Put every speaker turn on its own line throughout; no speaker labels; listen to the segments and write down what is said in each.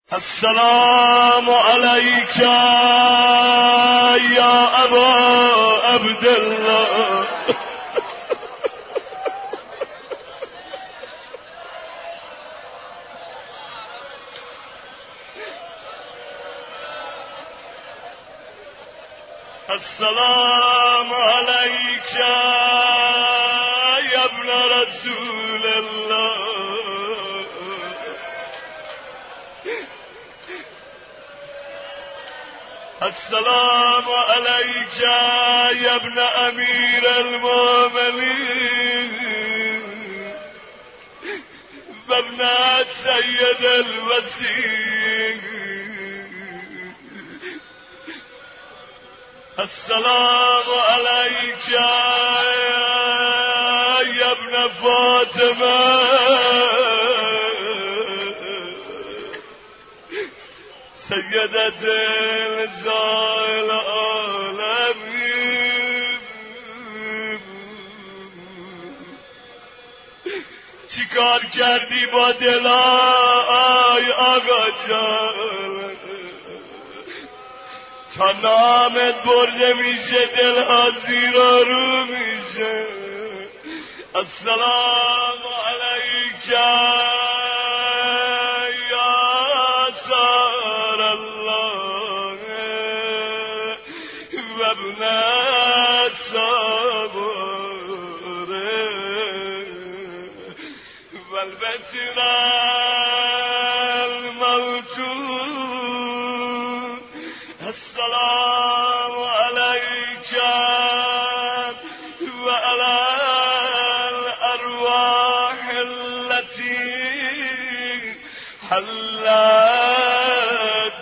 السلام عليك يا أبا عبد الله. السلام عليك يا ابن رسول الله. السلام عليك يا ابن أمير المؤمنين وابن سيد الوسيم. السلام عليك يا ابن فاطمة سيدة نساء العالمين. چیکار کردی با دلای آقا جان؟ تا نامت برده میشه دلها زیر و رو میشه. السلام علیک یا سار الله و ابن الصبر و البتنا السلام عليك وعلى الأرواح التي حلت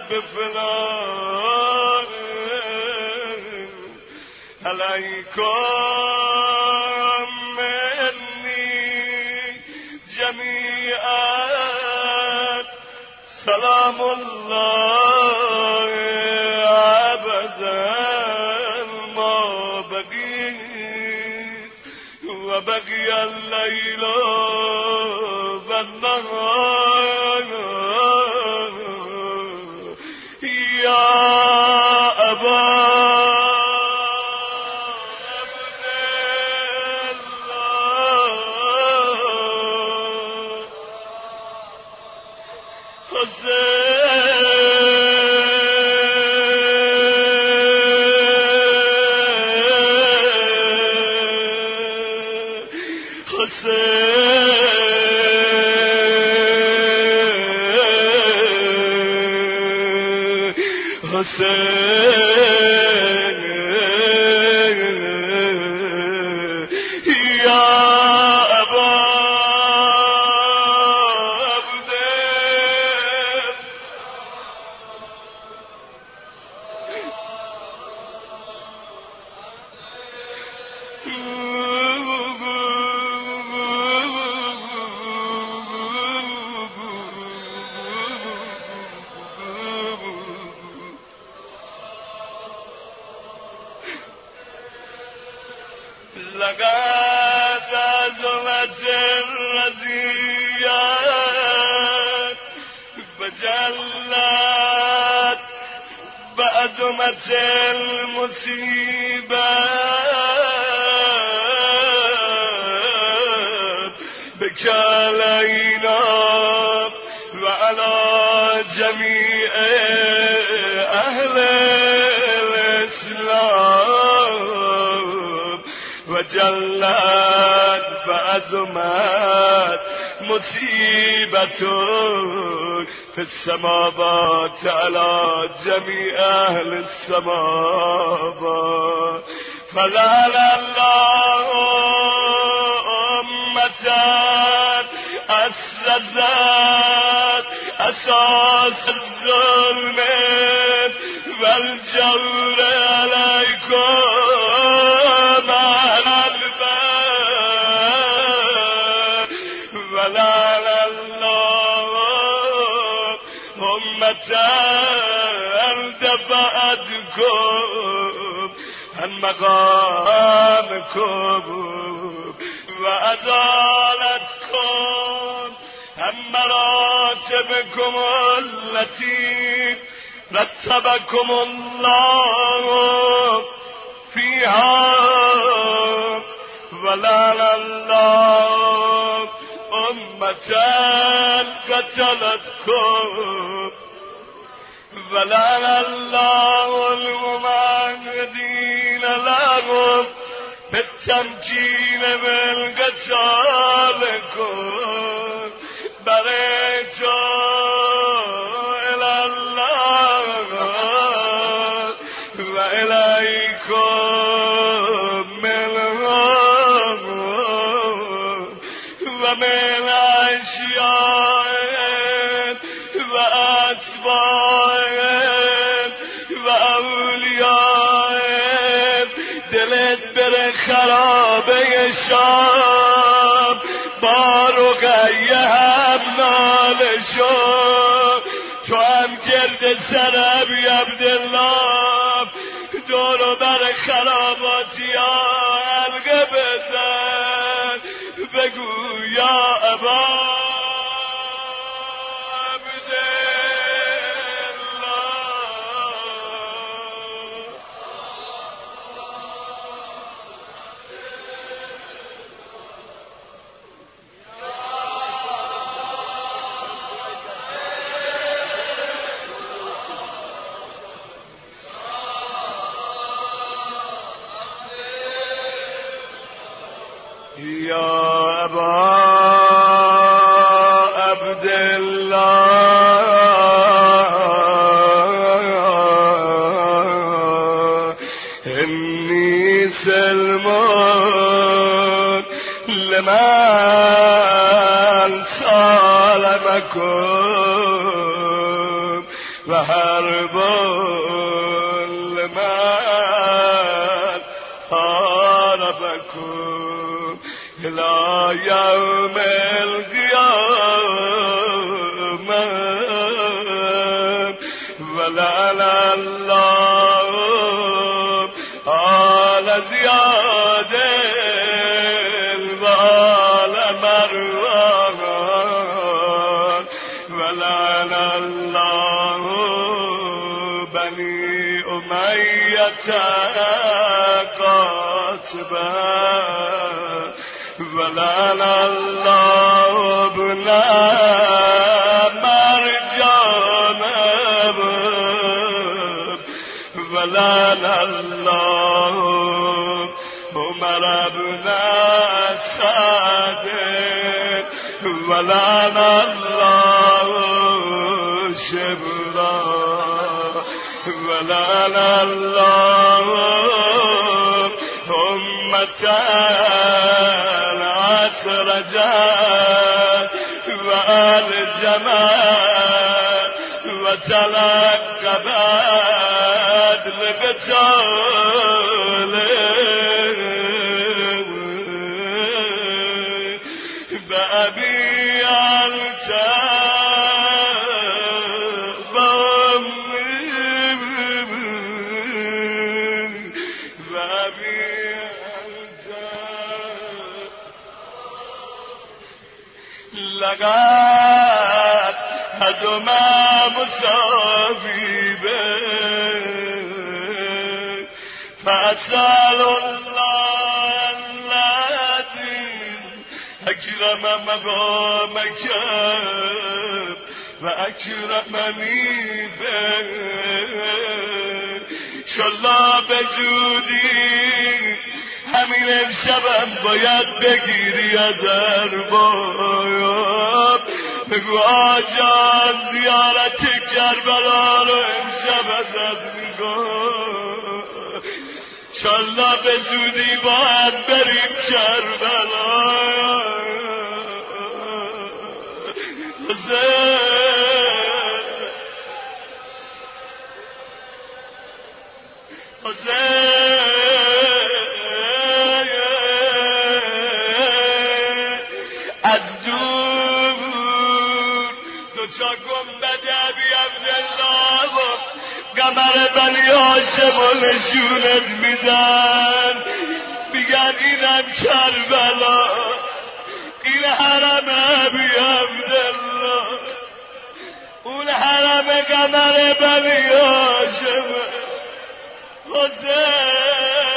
بفناء عليكم مني جميعا سلام الله ما بقيت وبقي الليل والنهار يا أبا عبد الله حسين يا أبا عبد لقد عزمت الرزيات فجلت بعزمت المصيبات بك علينا وعلى جميع أهل الإسلام وجلت بعزمت مصيبة في السماوات على جميع أهل السماوات فلعل الله أمة أسست أساس الظلم والجور عليكم على الباب ولعل الله أمة دفعتكم عن مقامكم وأزالتكم عن مراتبكم التي رتبكم الله فيها ولعن الله أمة قتلتكم ولعن الله الممهدين لهم بالتمكين بالقتالكم بريتو إلى الله وإليكم منهم ومن أشياء وأتباع وأولياء دلت بر خرابه شام بارو غیه هم نالشو تو هم گرد سربی عبدالله دورو بر خراباتی ها حلقه بزن بگو یا ابا يا أبا عبد الله إني سلمان لمن سالمكم وحرب لمن حاربكم إلى يوم القيامة ولعن الله آل زياد وآل مروان ولعن الله بني أمية قاتبا ولعن الله ابن مرجان ولعن الله عمر ابن سعد ولعن الله شبرا ولعن الله أمة رجاء والجمال وتلقبت لقتال بأبي أنت لقد هزم مصابيبه فأسأل الله الذي أكرم مقامك وأكرمني به شالله بزودی همین امشبم باید بگیری از ارباب بگو آجان زیارت کربلا رو امشب ازت میگم انشالله به زودی باید بریم کربلا از دور دوچا گنبد ابی عبدالله و قمر بنی هاشم و نشونت میدن میگن اینم کربلا این حرم ابی عبدالله حرم قمر بنی هاشم حسین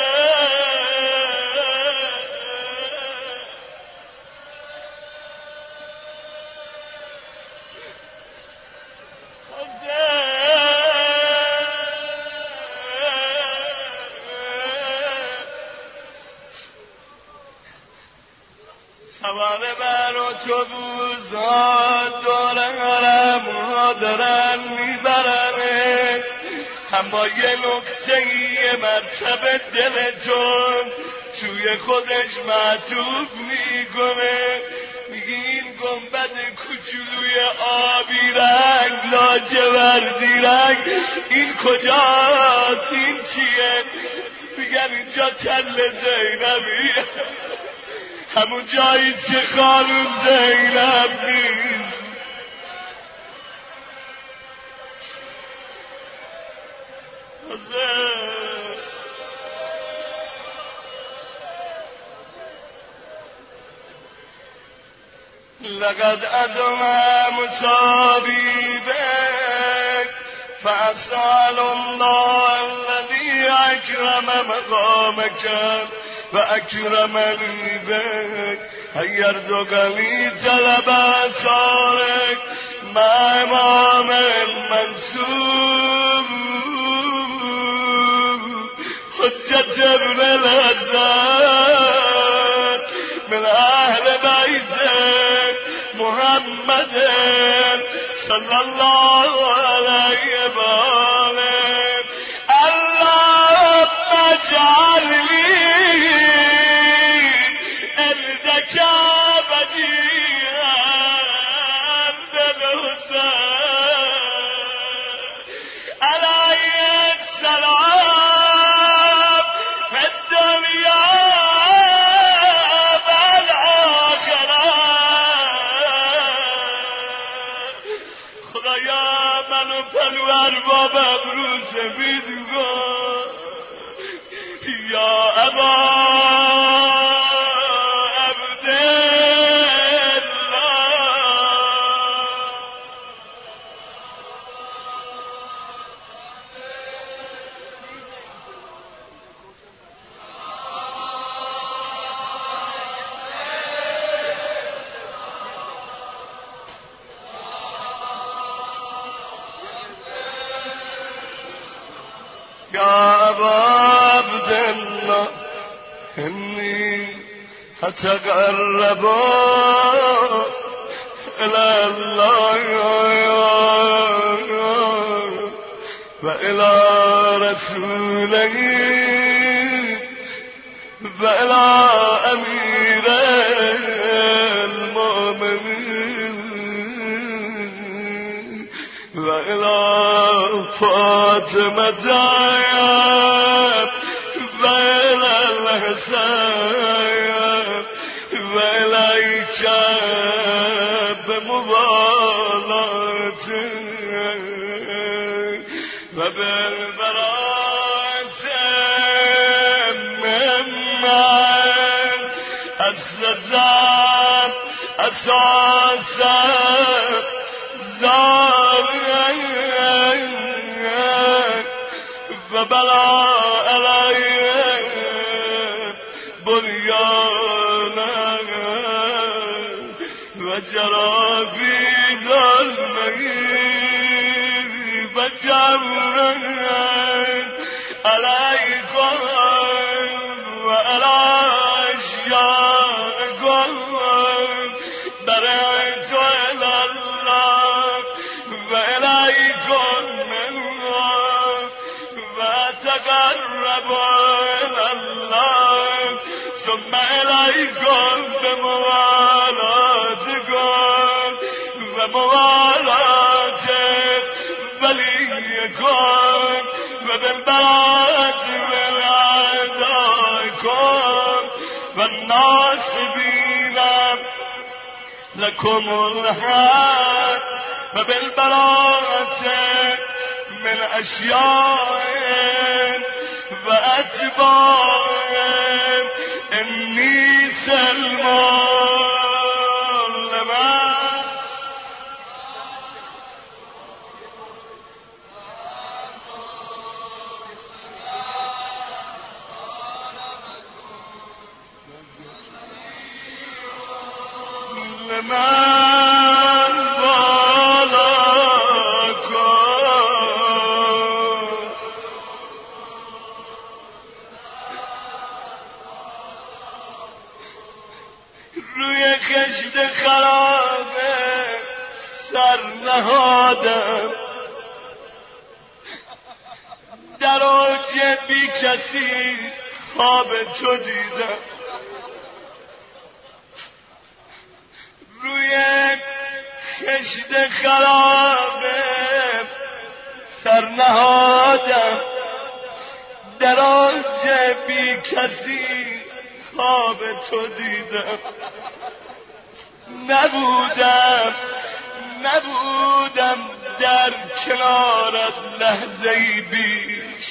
سوار بر اتوبوس ها دور حرم ها دارن میبرن، اما یه نکته مرتبه دلتون توی خودش معطوف میکنه، میگه این گنبد کوچولوی آبی رنگ لاجوردی رنگ این کجاست؟ این چیه؟ میگن اینجا تل زینبی، همون جایی که خانم زینب نیست. لقد أدمى مصابيبك فأسأل الله الذي أكرم مقامك وأكرمني بك أن يرزقني طلب أثارك مع إمام المنصور حجة ابن الحسن من أهل بيتك محمد صلى الله عليه وآله. اللهم اجعل لي عندك وجيها بالحسين عليه السلام في الدنيا والآخرة. خدایا منو پرور با ابرو سفید کن یا ابا يا أبا عبد الله إني أتقرب إلى الله وإلى رسوله وإلى أمير المؤمنين وإلى فاطمة وإلى الحسين وإليك بمبالاته وبالبراءة ممن أسس أساسا وبلا عليهم بنيانا وجرى في ظلمه وجرا عليكم وعلى أشياءكم برعت إلى الله وإليكم تقرب إلى الله ثم إليكم بموالاتكم وموالات وليكم وبالبراءة من أعدائكم والناصبين لكم الحق وبالبراءة من أشياء وأتباع إني سلمان لما من بالا کن. روی خشت خرابه سر نهادم، در اوج بی کسی خواب تو دیدم. روی خشت خرابه سر نهادم، در اوج بی کسی خواب تو دیدم. نبودم در کنارت لحظه‌ای بیش،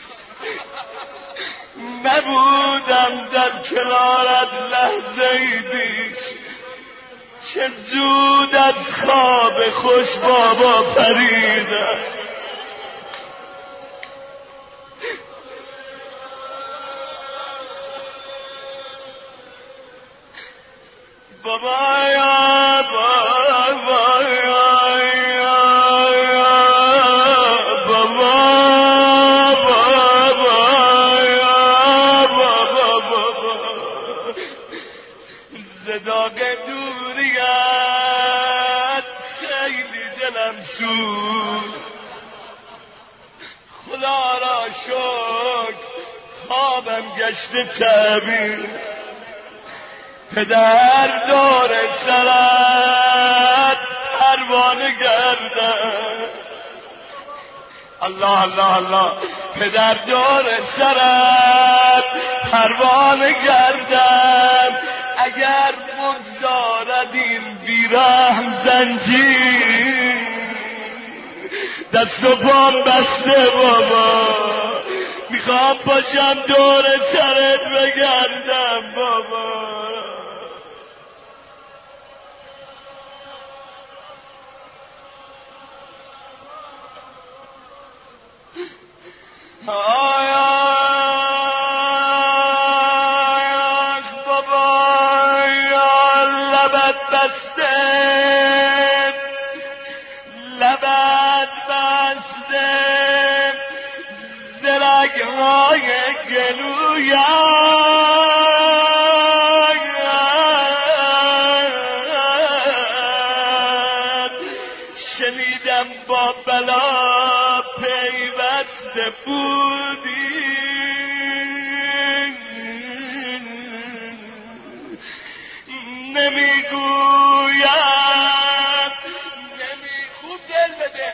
نبودم در کنارت لحظه‌ای بیش. چه زود از خواب خوش بابا پریدم. بابا یا بابا یا بابا بابا یا بابا زداق دوریت خیلی دلم سوز. خدا را شکر خوابم گشته تعبیر. پدر دور سرت پروانه گردم. الله الله الله. پدر دور سرت پروانه گردم. اگر بگذارد این بیرحم زنجیر، دست و پام بسته بابا، میخوام پاشم دور سرت بگردم بابا. بابا یا لبت بسته، لبت بسته، زرگهای گلویت شنیدم با بلا پیوسته بودی. خوب دل بده.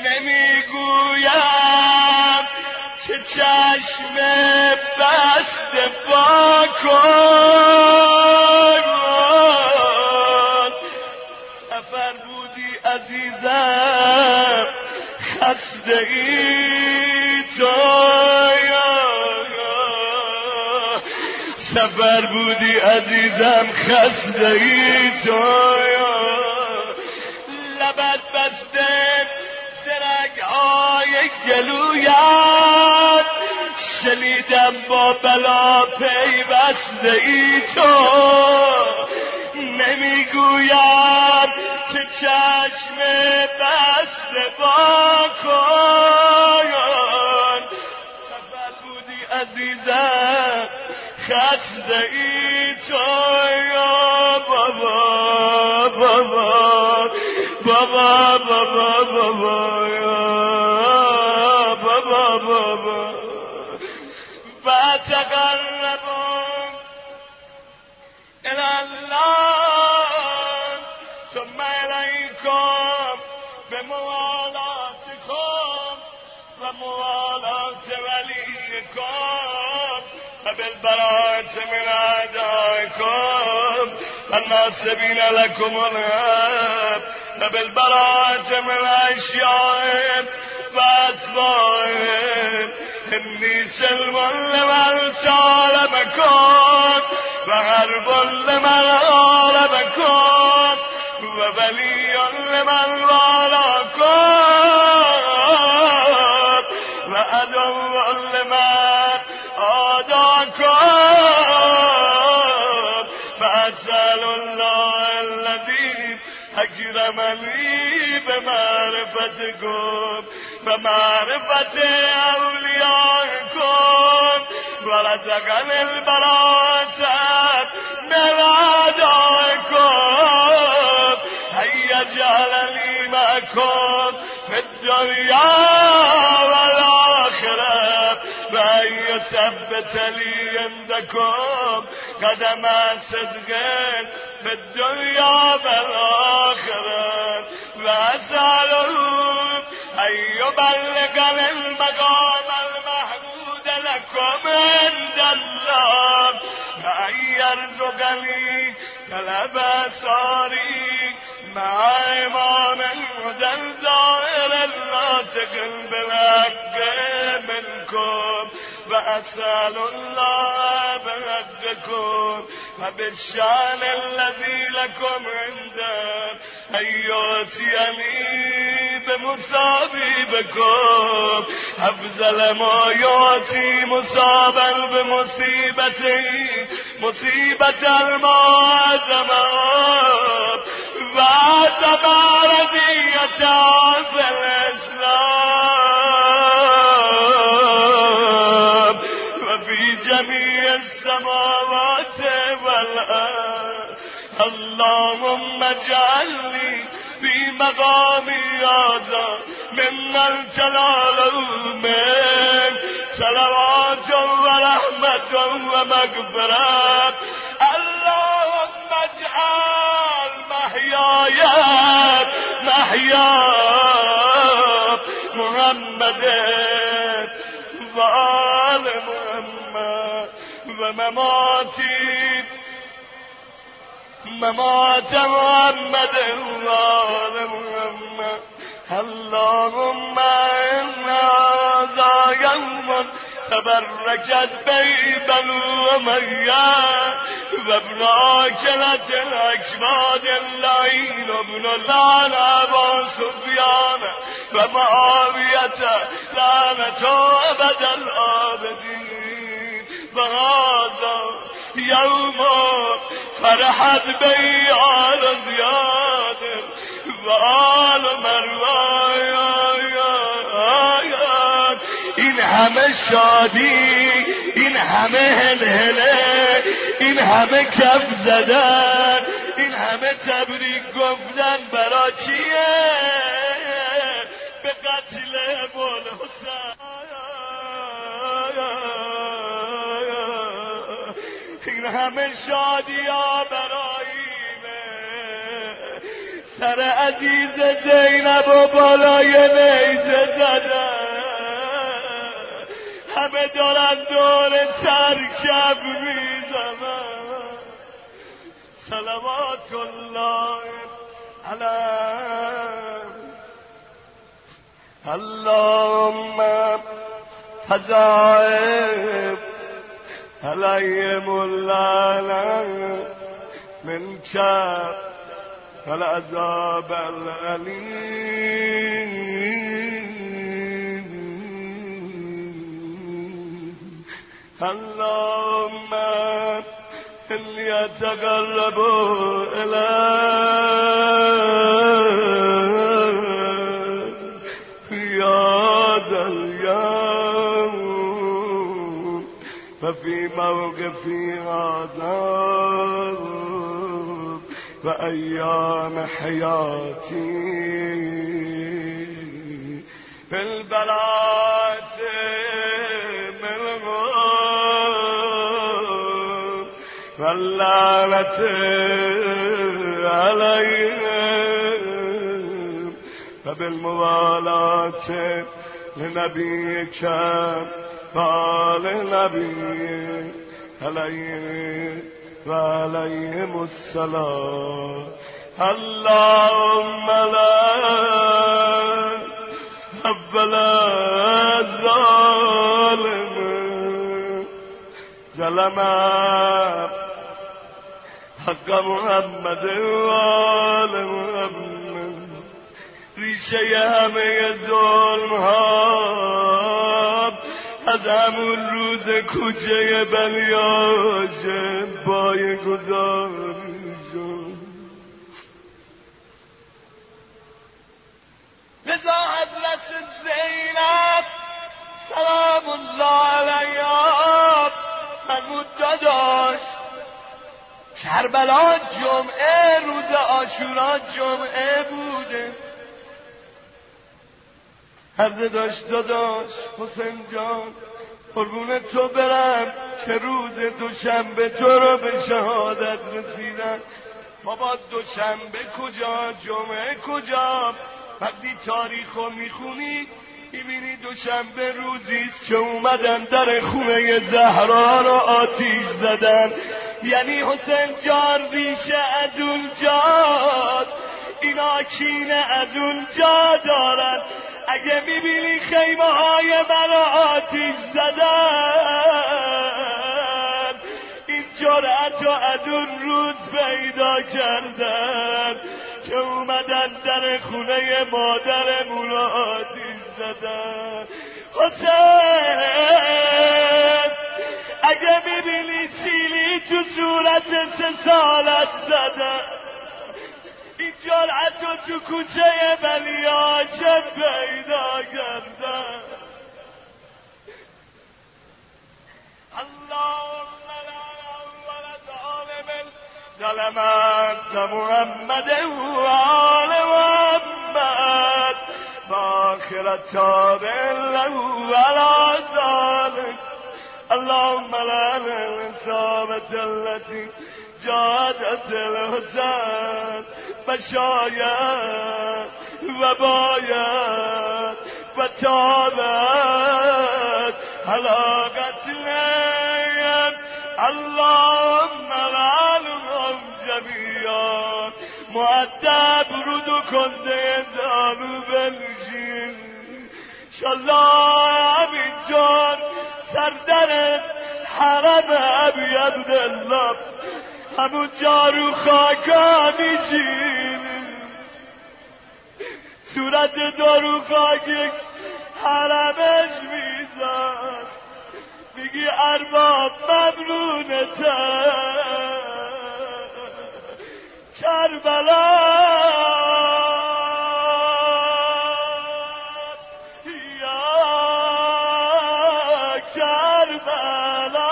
نمیگویم که چشم بسته پا کن. سفر بودی عزیزم خسته ای تو، سفر بودی عزیزم خسته ای تو. لبت بسته زرگهای گلویت شنیدم با بلا پیوسته ای تو. نمیگویم که چشم بسته با کن. سفر بودی عزیزم خسته ای تو یا بابا بابا بابا بابا بابا یا بابا بابا. فتقربوا إلى الله ثم إليكم بموالاتكم وموالات وليكم وبالبراءة من أعدائكم والناصبين لكم الغيب وبالبراءة من أشيائهم وأتباعهم. إني سلم لمن سالمكم وغرب لمن غالبكم وولي لمن والاكم وعدو لمن عاداكم. فأسأل الله الذي رمنی به معرفتکم به معرفت اولیاءکم ورزقنی البراءة من اعدائکم هيا جعلني معكم في الدنيا والآخرة وأن يثبت لي عندكم قدم صدق في الدنيا والآخرة وأسأله أن يبلغني المقام المحمود لكم عند الله وأن يرزقني طلب أساري مع إمام هدى ظاهر الناطق بالحق منكم وأسأل الله بحقكم وبالشأن الذي لكم عنده أن يؤتيني بمصابيبكم أفضل ما يؤتي مصابا بمصيبته مصيبة المعظمة وتباردية في الإسلام وفي جميع السماوات والأرض اللهم اجعلني في مقامي هذا ممن تناله من صلوات ورحمة ومغفرة اللهم اجعل محياي محيا محمد وآل محمد ومماتي ممات محمد وآل محمد اللهم إنا هذا يوم تبركت به بنو أمية وابن عاكلة الأكباد اللعين وابن اللعن أبا سفيان ومعاوية لعنة أبد الآبدين وهذا يوم فرحت به آل زياد وآل مروان این همه شادی این همه هلهله این همه کف زدن این همه تبریک گفتن برا چیه به قتل ابوالحسین این همه شادی ها براییمه سر عزیز زینب و بالای نیزه زدن همه دارن دور سرکب میزنن صلوات الله علیه اللهم فضائب عليهم اللعنة منك والعذاب الأليم اللهم إني أتقرب إليك يا ذا اليوم ففي موقفي هذا وأيام حياتي في البلاء من غير واللعنة عليهم فبالموالاة لنبيك قال نبي عليه وعليهم السلام اللهم لا أفضل الظالم ظلم حق محمد وآل محمد ریشه همه ظلم ها از همون روز کوچه بلیاج پای گذاری شد رضا حضرت زینب سلام الله علیها فرمود داداش کربلا جمعه روز عاشورا جمعه بوده. عرضه داشت داداش حسین جان قربون تو برم که روز دوشنبه تو رو به شهادت رسیدن. بابا دوشنبه کجا جمعه کجا؟ وقتی تاریخو میخونی میبینی دوشنبه روزیست که اومدن در خونه زهرا رو آتیش زدن. یعنی حسین جان ریشه از اونجا، اینا کینه از اونجا دارن. اگه میبینی خیمه های من آتیش زدن این جرأت رو از اون روز پیدا کردن که اومدن در خونه مادرمون آتیش زدن. حسین اگه میبینی سیلی تو صورت 3 سالت زدن این جرأت رو تو کوچه بنی هاشم پیدا کردن. اللهم لا اول ظالم ظلمت محمد و آل محمد فاخر تابع له ولا ذلك. اللهم لعن الإصابة التي جادت الحسن فشاید و باید و تابت حلاقت لیم. اللهم لعنهم جمیعا مؤدب رودو کنده دانو بنشین. شالله امین جان سردر حرم ابی عبدالله همون جارو خاکا میشین صورت دارو خاکی حرمش میزن میگی ارباب ممنونتن کربلا یا کربلا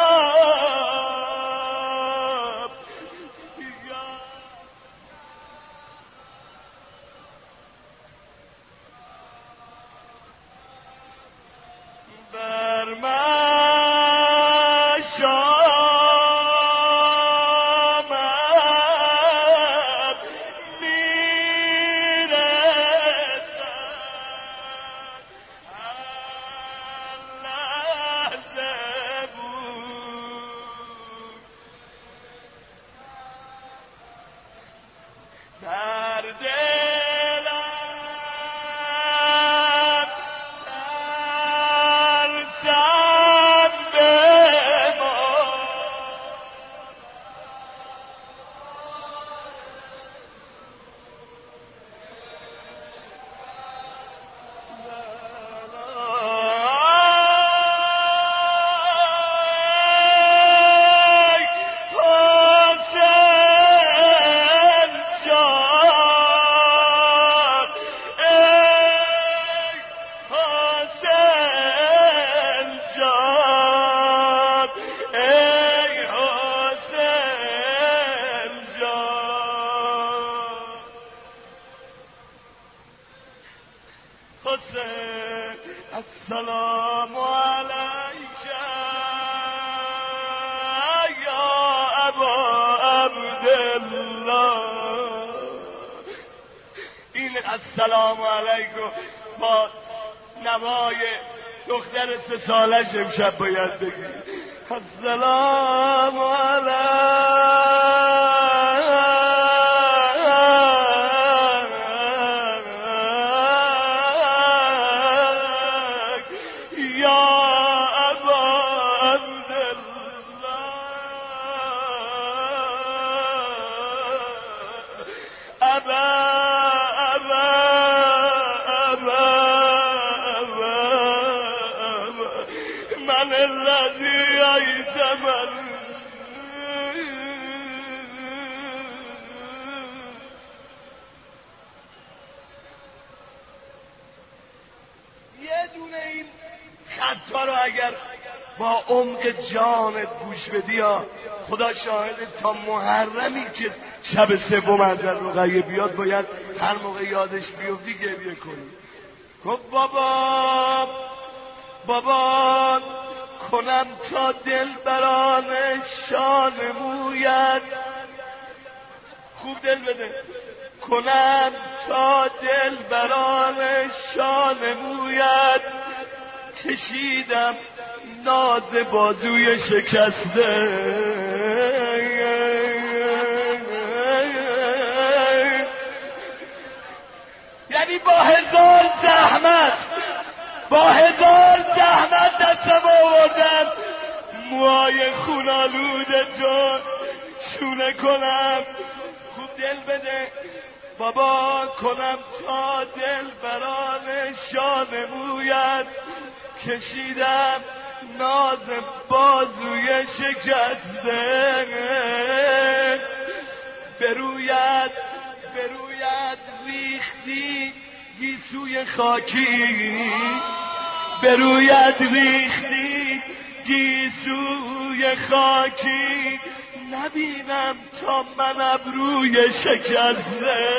بر من شامت میرسد هر لحظه بود در دلم ترسم بمان السلام عليك يا أبا عبد الله. این السلام علیکم با نوای دختر 3 سالش امشب باید بگی. السلام من الذي أيتمن یه دونه این خطا رو اگر با عمق جانت گوش بدی یا خدا شاهد تا محرمی که شب سوم از رقیه بیاد باید هر موقع یادش بیفتی گریه کنی. گفت بابا کنم تا دل بران شان مویت، خوب دل بده، کنم تا دل بران شان مویت، کشیدم ناز بازوی شکسته، یعنی با هزار زحمت دستم آوردم موهای خونالود تو شونه کنم. خوب دل بده بابا، کنم تا دل بران شان مویت، کشیدم ناز بازوی شکسته، برویت ریختی گیسوی خاکی، برویت ریختی گیسوی خاکی، نبینم تا من ابروی شکسته،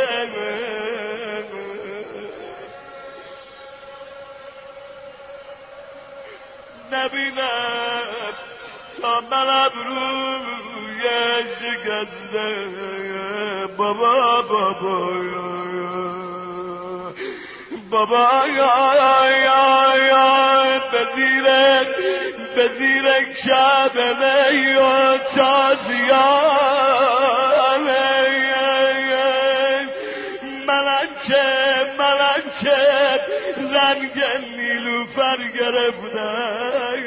نبینم تا من ابروی شکسته. بابا به زیر کعبه و تازیانه، ملنکه رنگ نیلوفر گرفتن،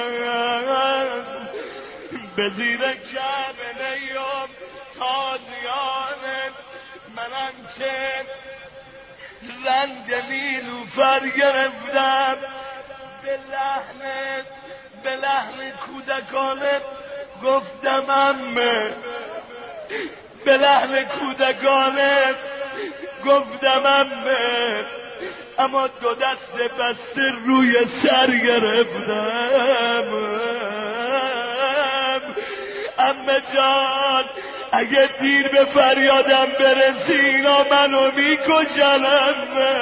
به زیر کعبه و تازیانه، ملنکه رنگ نیلوفر گرفتم، به لحن کودکانه گفتم عمه، به لحن کودکانه گفتم عمه، اما دو دست بسته روی سر گرفتم. عمه جان اگه دیر به فریادم برسی اینا منو میکشنم.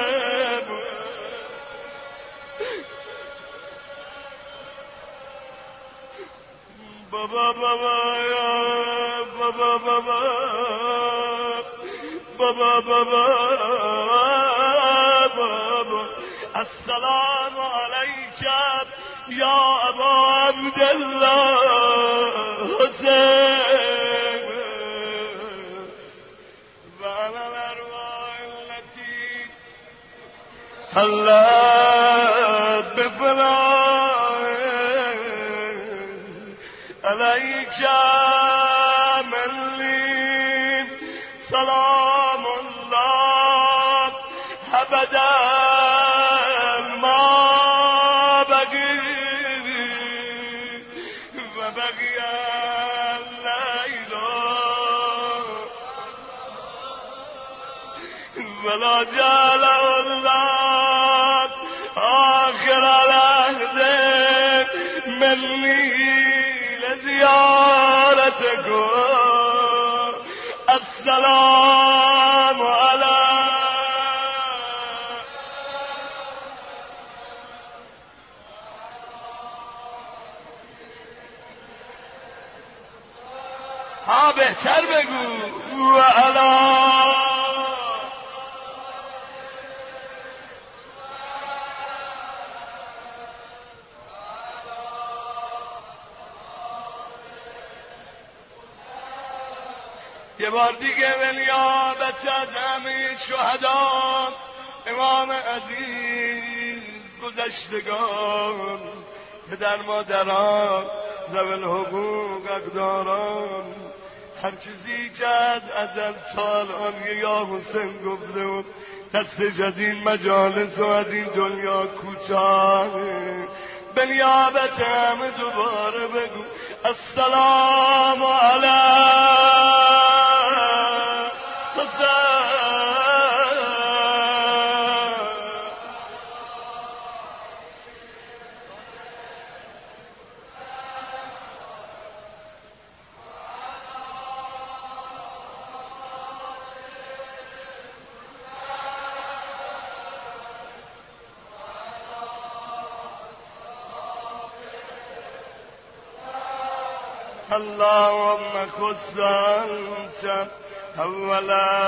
بابا السلام علیکم یا ابا عبدالله حسین و انا الارواح التي حلت بفناء علیک منی سلام الله ابدا ما بقی و بقی اللیل ولا جعل الله آخر العهد منی لزیارتکم. السلام علی ها بهتر بگو و علی یه بار دیگه ولیابت از همه شهدا امام عزیز گذشتگان پدر مادران ذوی الحقوق اقداران هر چیزی که از ازل تا الان یا حسین گفته و دستش از این مجالس و از این دنیا کوتاهه بلیابت همه دوباره بگو السلام علی اللهم خص أنت أول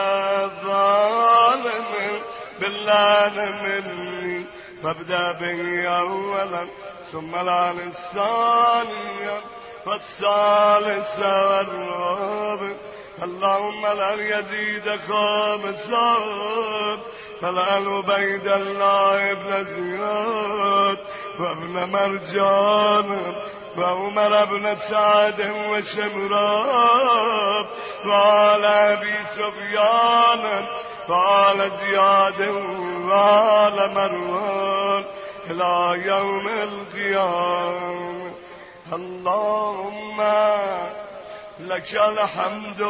ظالم باللعن مني فابدأ به أولا ثم لعن الثانية فالثالث والرابع اللهم لن يزيد خامسا فلعن عبيد الله بن زياد وابن مرجان وعمر بن سعد وشمران وعلى أبي سفيان وعلى زياد وعلى مروان إلى يوم القيامة. اللهم لك الحمد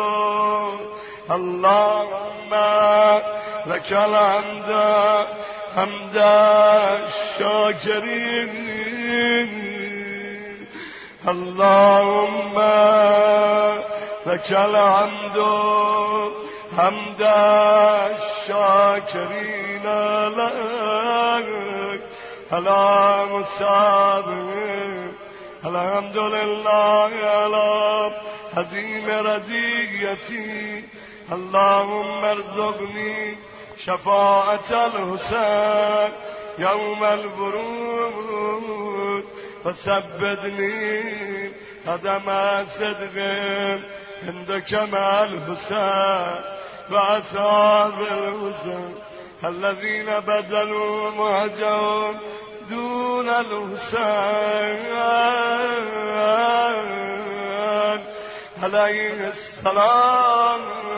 اللهم لك الحمد حمد الشاكرين اللهم لك الحمد حمد الشاكرين لك على مصابك الحمد لله على عظيم رضيتي اللهم ارزقني شفاعة الحسين يوم الورود وثبتني قدم صدق عندك مع الحسين وأصحاب الحسين الذين بذلوا مهجهم دون الحسين عليه السلام.